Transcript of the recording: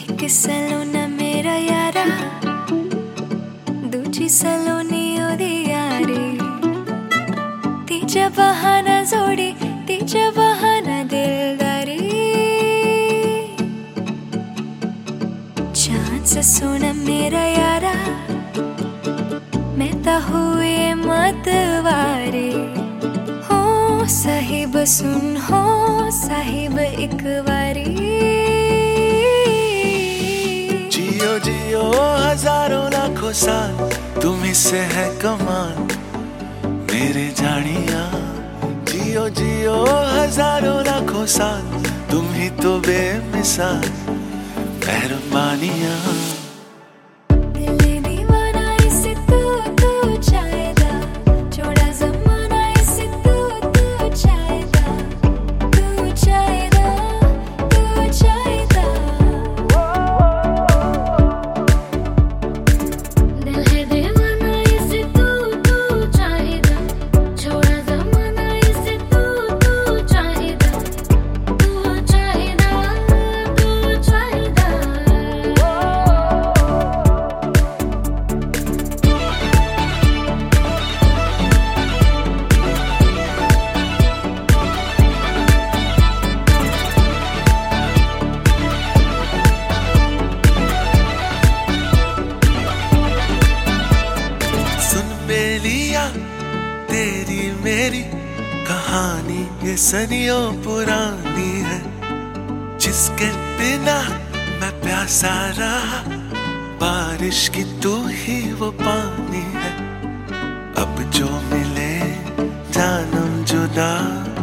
एक सलोना मेरा यारा, दूजी सलोनी ओदी यारी, तीजा बहाना जोड़ी, तीजा बहाना दिलदारी। चांद से सोना मेरा यारा, मैं ता हुए मतवारी। हो साहिब सुन, हो साहिब एक बारी। जियो जियो हजारों लाखों साल, तुम्ही से है कमाल मेरे जानिया। जियो जियो हजारों लाखों साल, तुम ही तो बेमिसाल मेहरबानिया। तेरी मेरी कहानी ये सदियों पुरानी है, जिसके बिना मैं प्यासा रहा, बारिश की तू ही वो पानी है। अब जो मिले जानम जुदा